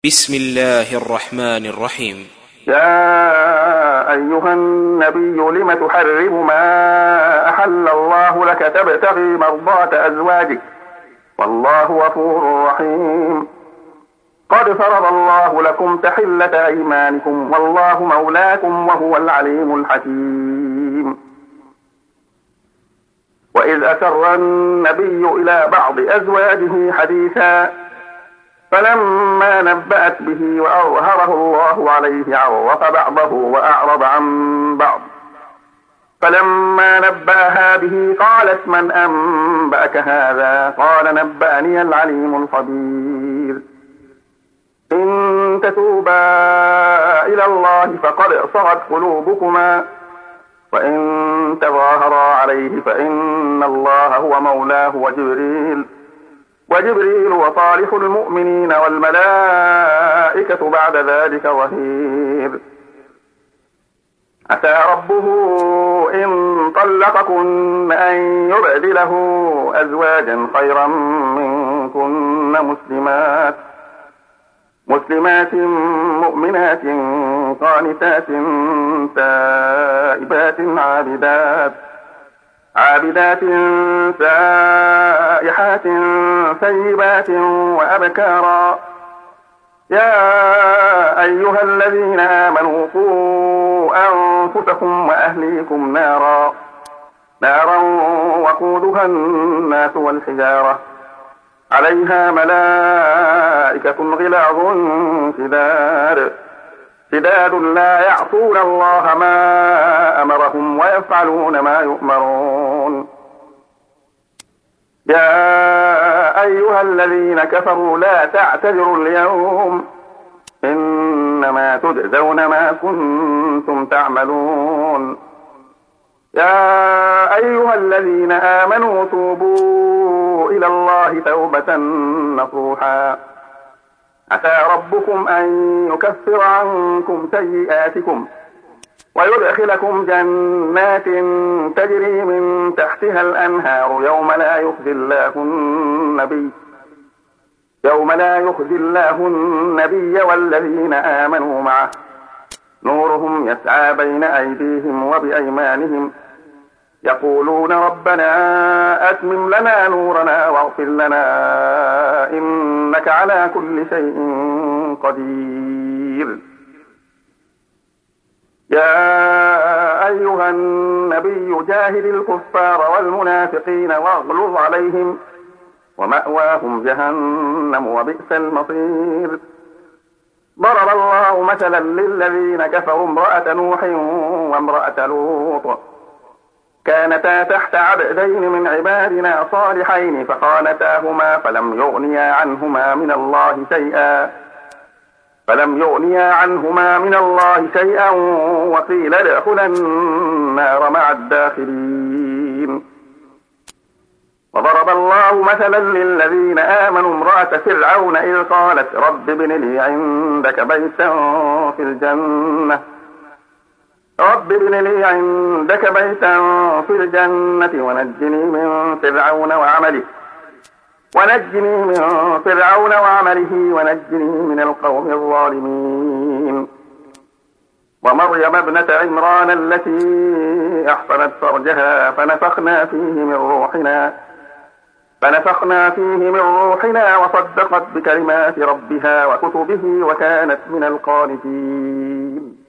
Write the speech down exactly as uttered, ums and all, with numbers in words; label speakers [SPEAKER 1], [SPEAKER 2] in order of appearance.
[SPEAKER 1] بسم الله الرحمن الرحيم.
[SPEAKER 2] يا أيها النبي لم تحرم ما أحل الله لك تبتغي مرضات أزواجك والله غفور رحيم. قد فرض الله لكم تحلة أيمانكم والله مولاكم وهو العليم الحكيم. وإذ أسر النبي إلى بعض أزواجه حديثا فلما نبأت به وأظهره الله عليه عرف بعضه وأعرض عن بعض. فلما نبأها به قالت من أنبأك هذا؟ قال نبأني العليم الخبير. إن تتوبا إلى الله فقد صغت قلوبكما وإن تظاهرا عليه فإن الله هو مولاه وجبريل وجبريل وصالح المؤمنين والملائكة بعد ذلك ظهير. عسى ربه إن طلقكن أن يبدله أزواجا خيرا منكن مسلمات مسلمات مؤمنات قانتات تائبات عابدات عابدات سائحات ثيبات وأبكارا. يا أيها الذين آمنوا قوا أنفسكم وأهليكم نارا نارا وقودها الناس والحجارة عليها ملائكة غلاظ شداد شداد لا يعصون الله ما أمرهم ويفعلون ما يؤمرون. يا أيها الذين كفروا لا تعتذروا اليوم إنما تجزون ما كنتم تعملون. يا أيها الذين آمنوا توبوا إلى الله توبة نصوحا عسى ربكم أن يكفر عنكم سيئاتكم ويدخلكم جنات تجري من تحتها الأنهار يوم لا يخزي الله النبي يوم لا يخزي الله النبي والذين آمنوا معه نورهم يسعى بين أيديهم وبأيمانهم يقولون ربنا أتمم لنا نورنا واغفر لنا إنك على كل شيء قدير. يا أيها النبي جاهد الكفار والمنافقين واغلظ عليهم ومأواهم جهنم وبئس المصير. ضرب الله مثلا للذين كفروا امرأة نوح وامرأة لوط كانتا تحت عبدين من عبادنا صالحين فخانتاهما فلم يغنيا عنهما من الله شيئا فلم يغنيا عنهما من الله شيئا وقيل ادخلا النار مع الداخلين. وضرب الله مثلا للذين آمنوا امرأة فرعون إذ قالت رب ابن لي عندك بيتا في الجنة رب ابن لي عندك بيتا في الجنة ونجني من فرعون وعمله ونجني من فرعون وعمله ونجني من القوم الظالمين. ومريم ابنة عمران التي أحصنت فرجها فنفخنا فيه من روحنا فنفخنا فيه من روحنا وصدقت بكلمات ربها وكتبه وكانت من القانتين.